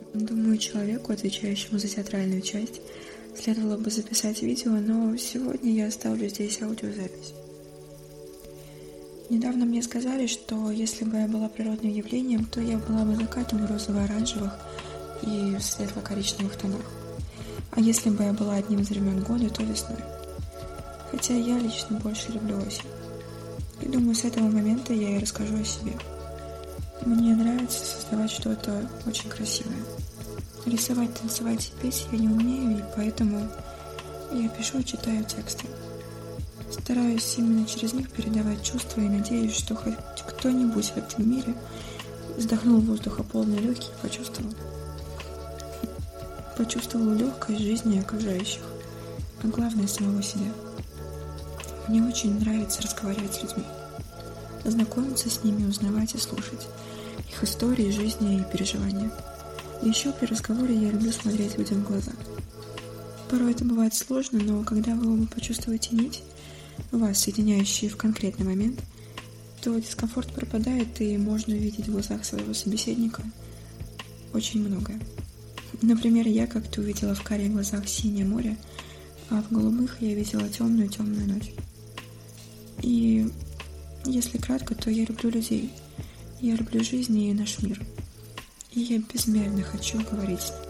Думаю, человеку, отвечающему за театральную часть, следовало бы записать видео, но сегодня я оставлю здесь аудиозапись. Недавно мне сказали, что если бы я была природным явлением, то я была бы закатом в розово-оранжевых и светло-коричневых тонах. А если бы я была одним из времен года, то весной. Хотя я лично больше люблю осень. И думаю, с этого момента я и расскажу о себе. Мне нравится создавать что-то очень красивое. Рисовать, танцевать и петь я не умею, и поэтому я пишу и читаю тексты. Стараюсь именно через них передавать чувства и надеюсь, что хоть кто-нибудь в этом мире вздохнул воздуха полные легкие и почувствовал легкость жизни окружающих, а главное самого себя. Мне очень нравится разговаривать с людьми, знакомиться с ними, узнавать и слушать их истории, жизни и переживания. И еще при разговоре я люблю смотреть людям в глаза. Порой это бывает сложно, но когда вы оба почувствуете нить, вас, соединяющие в конкретный момент, то дискомфорт пропадает, и можно увидеть в глазах своего собеседника очень многое. Например, я как-то увидела в карих глазах синее море, а в голубых я видела темную-темную ночь. И если кратко, то я люблю людей, я люблю жизнь и наш мир. И я безмерно хочу говорить с ним.